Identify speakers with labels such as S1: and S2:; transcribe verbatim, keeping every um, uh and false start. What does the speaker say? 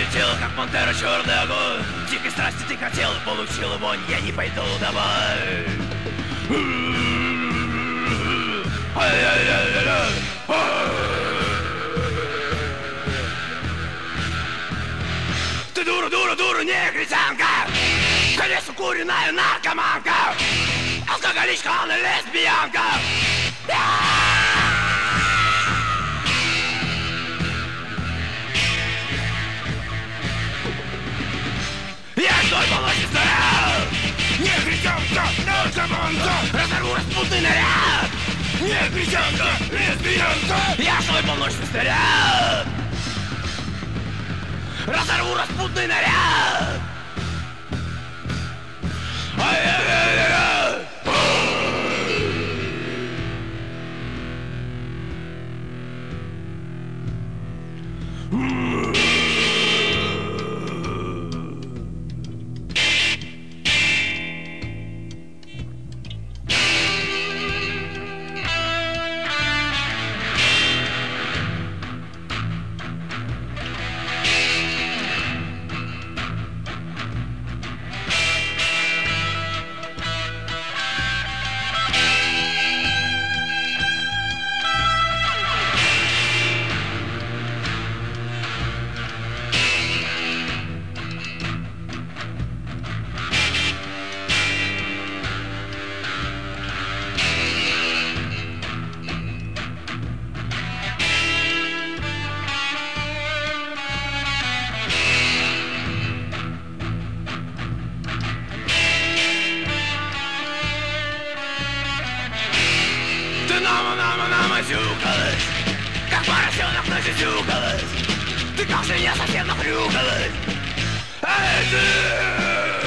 S1: летел, как пантера, черный огонь. Дикой страсти ты хотел и получил вонь. Я не пойду домой. Ты дура, дура, дура, негритянка. Конечно, куриная наркоманка. Алкоголичка, она лесбиянка. Я стой полночи стоял. Негритянка, наркоманка. Разорву распутный наряд. Негритянка, лесбиянка. Я стой полночи стоял. Разорву распутный наряд. Ай-яй-яй-яй. Ты намазюкалась, как поросенок насюсюкалась. Ты как же я совсем нахрюкалась. Эй, ты!